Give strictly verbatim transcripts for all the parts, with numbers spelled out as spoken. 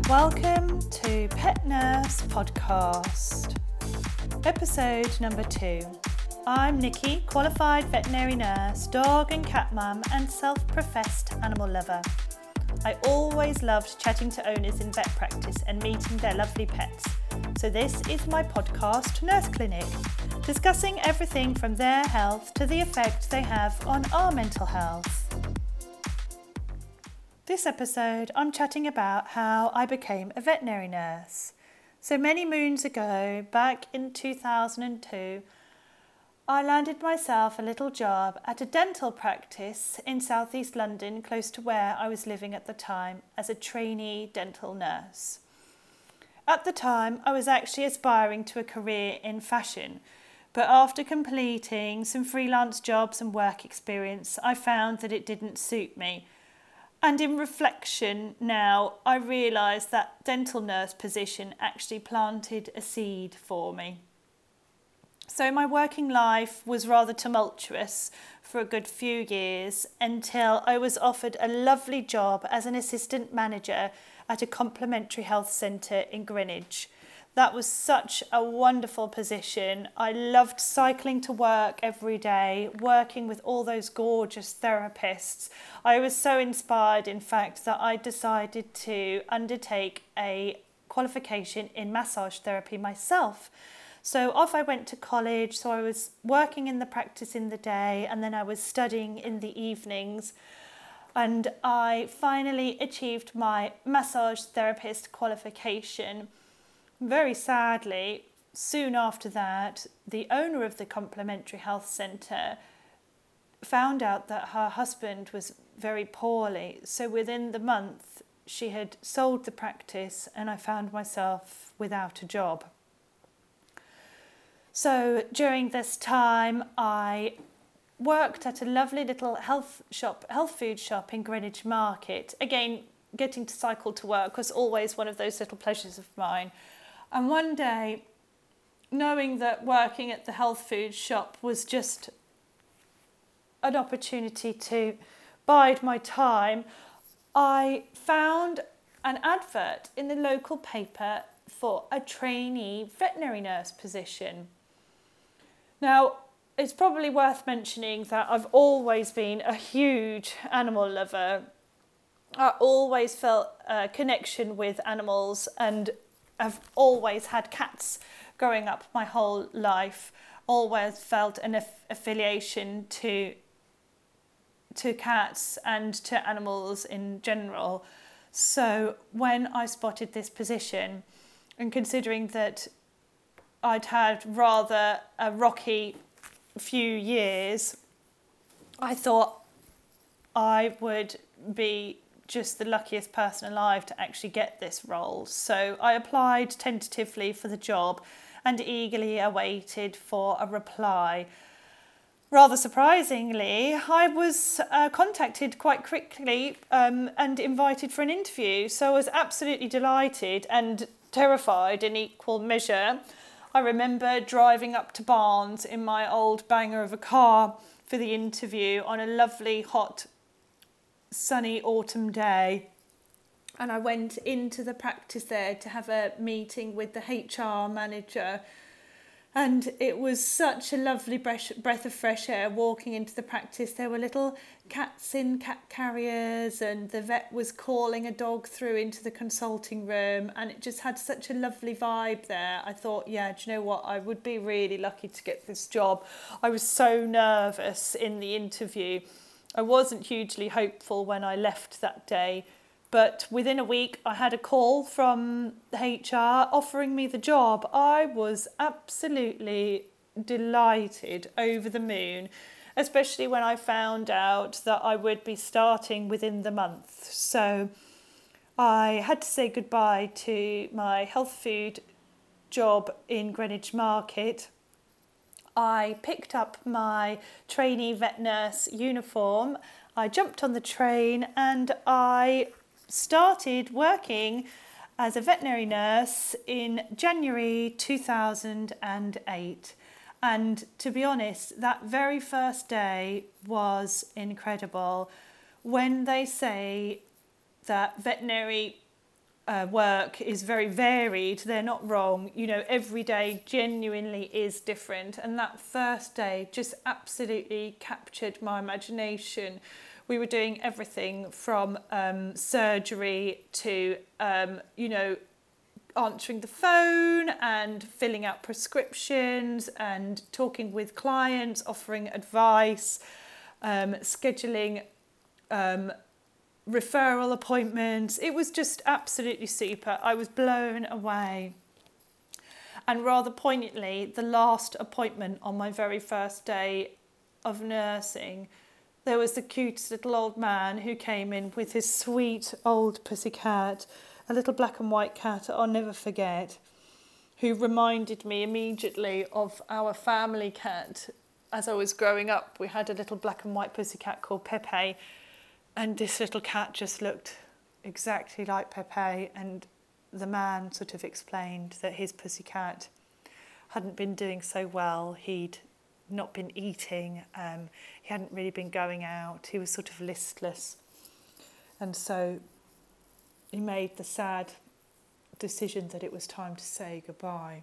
Welcome to Pet Nurse Podcast, episode number two. I'm Nikki, qualified veterinary nurse, dog and cat mum and self-professed animal lover. I always loved chatting to owners in vet practice and meeting their lovely pets. So this is my podcast, Nurse Clinic, discussing everything from their health to the effect they have on our mental health. This episode, I'm chatting about how I became a veterinary nurse. So many moons ago, back in two thousand two, I landed myself a little job at a dental practice in southeast London, close to where I was living at the time, as a trainee dental nurse. At the time, I was actually aspiring to a career in fashion, but after completing some freelance jobs and work experience, I found that it didn't suit me. And in reflection now, I realised that dental nurse position actually planted a seed for me. So my working life was rather tumultuous for a good few years until I was offered a lovely job as an assistant manager at a complementary health centre in Greenwich. That was such a wonderful position. I loved cycling to work every day, working with all those gorgeous therapists. I was so inspired, in fact, that I decided to undertake a qualification in massage therapy myself. So off I went to college. So I was working in the practice in the day and then I was studying in the evenings. And I finally achieved my massage therapist qualification. Very sadly, soon after that, the owner of the complementary health centre found out that her husband was very poorly. So within the month, she had sold the practice and I found myself without a job. So during this time, I worked at a lovely little health shop, health food shop in Greenwich Market. Again, getting to cycle to work was always one of those little pleasures of mine. And one day, knowing that working at the health food shop was just an opportunity to bide my time, I found an advert in the local paper for a trainee veterinary nurse position. Now, it's probably worth mentioning that I've always been a huge animal lover. I always felt a connection with animals and I've always had cats growing up my whole life, always felt an aff- affiliation to to cats and to animals in general. So when I spotted this position, and considering that I'd had rather a rocky few years, I thought I would be just the luckiest person alive to actually get this role. So I applied tentatively for the job and eagerly awaited for a reply. Rather surprisingly, I was uh, contacted quite quickly um, and invited for an interview. So I was absolutely delighted and terrified in equal measure. I remember driving up to Barnes in my old banger of a car for the interview on a lovely hot sunny autumn day, and I went into the practice there to have a meeting with the H R manager, and it was such a lovely breath of fresh air walking into the practice. There were little cats in cat carriers and the vet was calling a dog through into the consulting room, and it just had such a lovely vibe there. I thought, yeah, do you know what, I would be really lucky to get this job. I was so nervous in the interview. I wasn't hugely hopeful when I left that day, but within a week I had a call from the H R offering me the job. I was absolutely delighted, over the moon, especially when I found out that I would be starting within the month. So I had to say goodbye to my health food job in Greenwich Market. I picked up my trainee vet nurse uniform, I jumped on the train and I started working as a veterinary nurse in January two thousand eight. And to be honest, that very first day was incredible. When they say that veterinary uh, work is very varied. They're not wrong. You know, every day genuinely is different. And that first day just absolutely captured my imagination. We were doing everything from um, surgery to, um, you know, answering the phone and filling out prescriptions and talking with clients, offering advice, um, scheduling um, referral appointments. It was just absolutely super. I was blown away. And rather poignantly, the last appointment on my very first day of nursing, there was the cutest little old man who came in with his sweet old pussy cat, a little black and white cat I'll never forget, who reminded me immediately of our family cat. As I was growing up, we had a little black and white pussy cat called Pepe, and this little cat just looked exactly like Pepe, and the man sort of explained that his pussy cat hadn't been doing so well. He'd not been eating, um, he hadn't really been going out, he was sort of listless. And so he made the sad decision that it was time to say goodbye.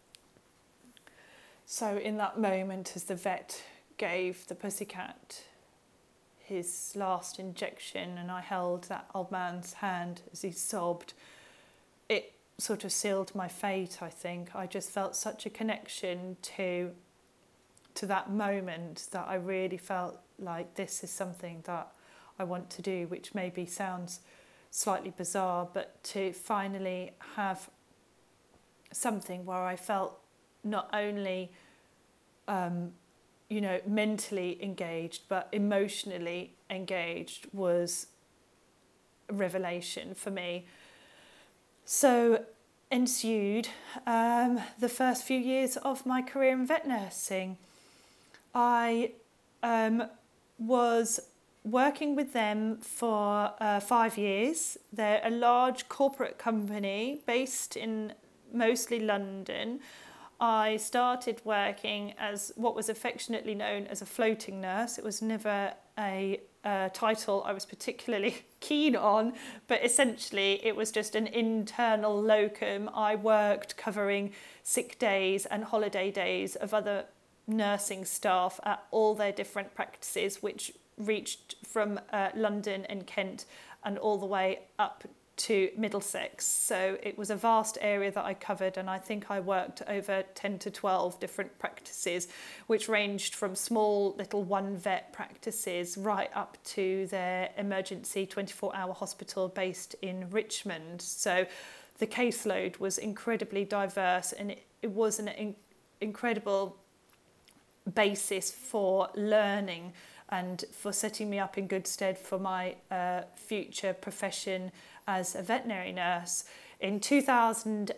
So in that moment, as the vet gave the pussycat his last injection and I held that old man's hand as he sobbed, it sort of sealed my fate, I think. I just felt such a connection to to that moment that I really felt like this is something that I want to do, which maybe sounds slightly bizarre, but to finally have something where I felt not only um, you know, mentally engaged, but emotionally engaged was a revelation for me. So ensued um, the first few years of my career in vet nursing. I um, was working with them for uh, five years. They're a large corporate company based in mostly London. I started working as what was affectionately known as a floating nurse. It was never a, a title I was particularly keen on, but essentially it was just an internal locum. I worked covering sick days and holiday days of other nursing staff at all their different practices, which reached from uh, London and Kent and all the way up to Middlesex. So it was a vast area that I covered, and I think I worked over ten to twelve different practices, which ranged from small little one vet practices right up to their emergency twenty-four hour hospital based in Richmond. So the caseload was incredibly diverse, and it, it was an in, incredible basis for learning and for setting me up in good stead for my uh, future profession as a veterinary nurse. In two thousand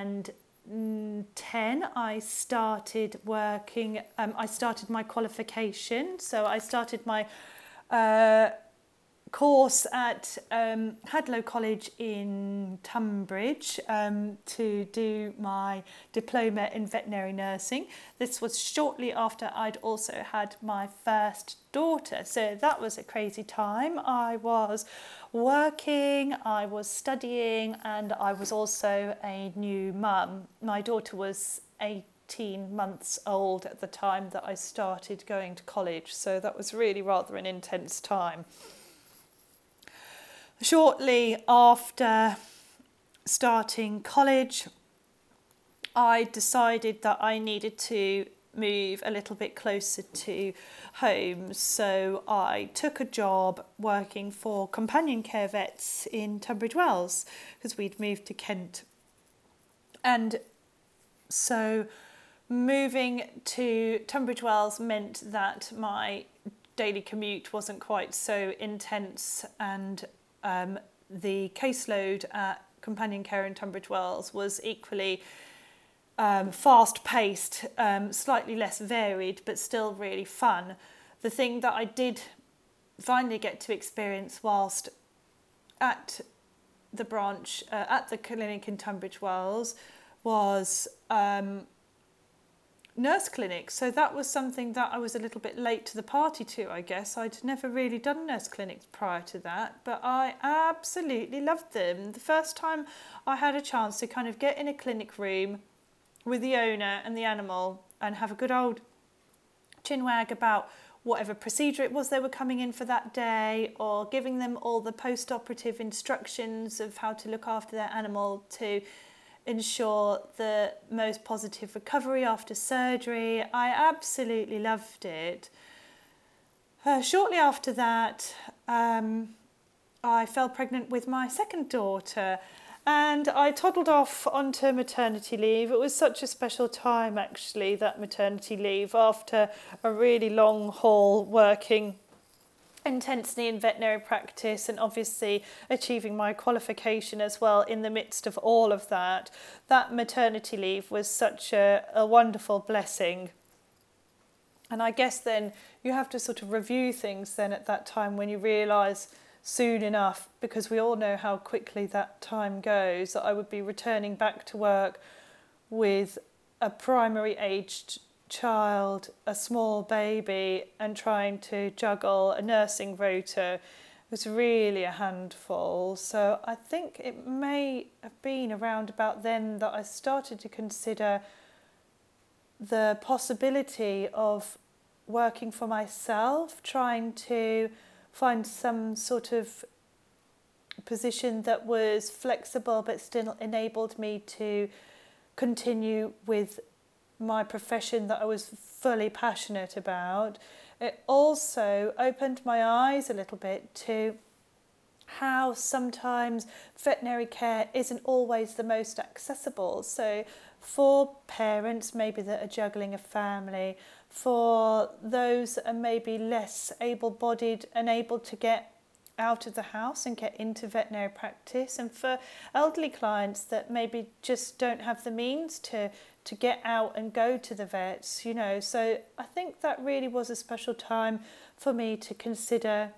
ten, I started working, um, I started my qualification. So I started my uh, course at um, Hadlow College in Tunbridge um, to do my diploma in veterinary nursing. This was shortly after I'd also had my first daughter, so that was a crazy time. I was working, I was studying, and I was also a new mum. My daughter was eighteen months old at the time that I started going to college, so that was really rather an intense time. Shortly after starting college, I decided that I needed to move a little bit closer to home. So I took a job working for companion care vets in Tunbridge Wells because we'd moved to Kent. And so moving to Tunbridge Wells meant that my daily commute wasn't quite so intense, and Um, the caseload at companion care in Tunbridge Wells was equally um, fast-paced, um, slightly less varied, but still really fun. The thing that I did finally get to experience whilst at the branch, uh, at the clinic in Tunbridge Wells, was um, nurse clinics. So that was something that I was a little bit late to the party to, I guess. I'd never really done nurse clinics prior to that, but I absolutely loved them. The first time I had a chance to kind of get in a clinic room with the owner and the animal and have a good old chinwag about whatever procedure it was they were coming in for that day, or giving them all the post-operative instructions of how to look after their animal to ensure the most positive recovery after surgery. I absolutely loved it. Uh, shortly after that, um, I fell pregnant with my second daughter, and I toddled off onto maternity leave. It was such a special time, actually, that maternity leave, after a really long haul working intensely in veterinary practice and obviously achieving my qualification as well in the midst of all of that. That maternity leave was such a, a wonderful blessing. And I guess then you have to sort of review things then at that time when you realise soon enough, because we all know how quickly that time goes, that I would be returning back to work with a primary aged child, a small baby, and trying to juggle a nursing rota was really a handful. So I think it may have been around about then that I started to consider the possibility of working for myself, trying to find some sort of position that was flexible but still enabled me to continue with my profession that I was fully passionate about. It also opened my eyes a little bit to how sometimes veterinary care isn't always the most accessible. So for parents maybe that are juggling a family, for those that are maybe less able-bodied and able to get out of the house and get into veterinary practice, and for elderly clients that maybe just don't have the means to to get out and go to the vets, you know. So I think that really was a special time for me to consider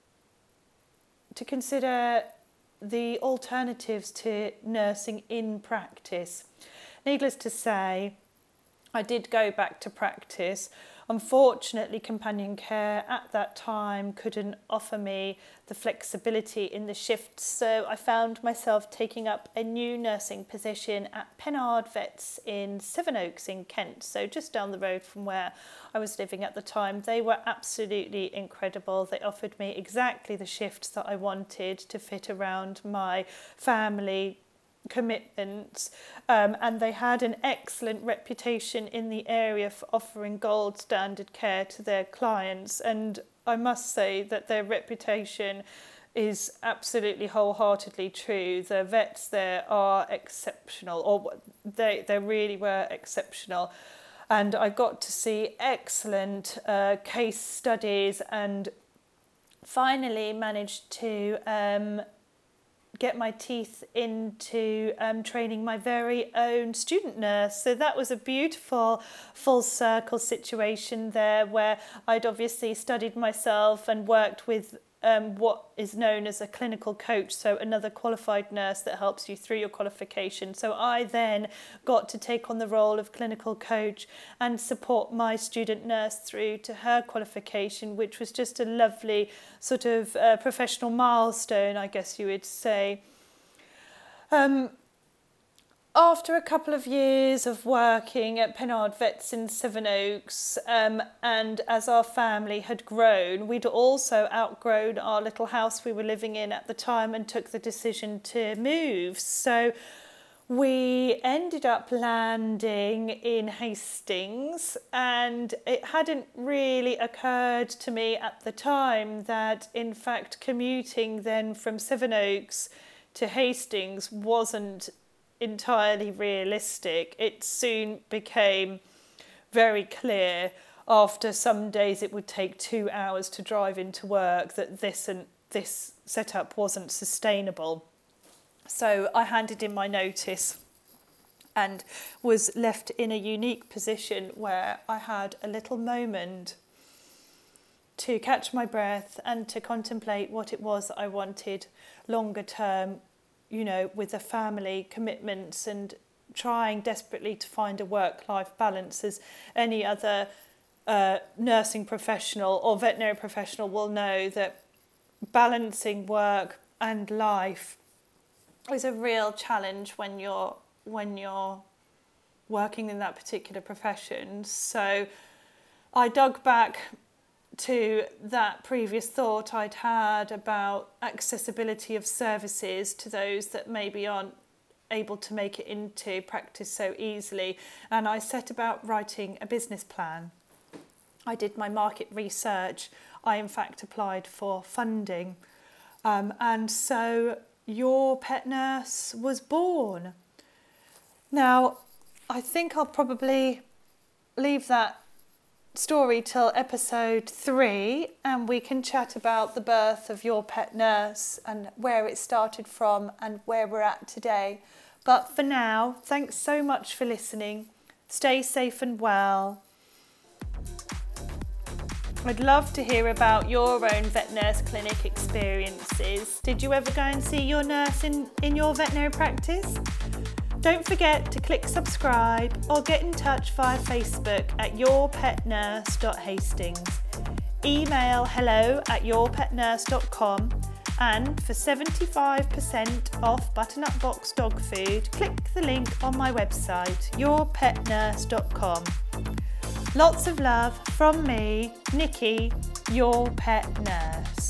to consider the alternatives to nursing in practice. Needless to say, I did go back to practice. Unfortunately, companion care at that time couldn't offer me the flexibility in the shifts, so I found myself taking up a new nursing position at Pennard Vets in Sevenoaks in Kent, so just down the road from where I was living at the time. They were absolutely incredible. They offered me exactly the shifts that I wanted to fit around my family commitments, um, and they had an excellent reputation in the area for offering gold standard care to their clients, and I must say that their reputation is absolutely wholeheartedly true. The vets there are exceptional, or they, they really were exceptional, and I got to see excellent uh, case studies and finally managed to um, get my teeth into um, training my very own student nurse. So that was a beautiful full circle situation there, where I'd obviously studied myself and worked with um, what is known as a clinical coach, so another qualified nurse that helps you through your qualification. So I then got to take on the role of clinical coach and support my student nurse through to her qualification, which was just a lovely sort of uh, professional milestone, I guess you would say. Um, After a couple of years of working at Pennard Vets in Sevenoaks, um, and as our family had grown, we'd also outgrown our little house we were living in at the time and took the decision to move. So we ended up landing in Hastings, and it hadn't really occurred to me at the time that, in fact, commuting then from Sevenoaks to Hastings wasn't entirely realistic. It soon became very clear after some days it would take two hours to drive into work that this and this setup wasn't sustainable. So I handed in my notice and was left in a unique position where I had a little moment to catch my breath and to contemplate what it was that I wanted longer term, you know, with the family commitments and trying desperately to find a work-life balance, as any other uh, nursing professional or veterinary professional will know, that balancing work and life is a real challenge when you're when you're working in that particular profession. So I dug back to that previous thought I'd had about accessibility of services to those that maybe aren't able to make it into practice so easily, and I set about writing a business plan. I did my market research. I in fact applied for funding, um, and so Your Pet Nurse was born. Now, I think I'll probably leave that story till episode three, and we can chat about the birth of Your Pet Nurse and where it started from and where we're at today. But for now, thanks so much for listening. Stay safe and well. I'd love to hear about your own vet nurse clinic experiences. Did you ever go and see your nurse in, in your veterinary practice? Don't forget to click subscribe or get in touch via Facebook at your pet nurse dot hastings. Email hello at your pet nurse dot com, and for seventy-five percent off Butternut Box dog food, click the link on my website your pet nurse dot com. Lots of love from me, Nikki, your pet nurse.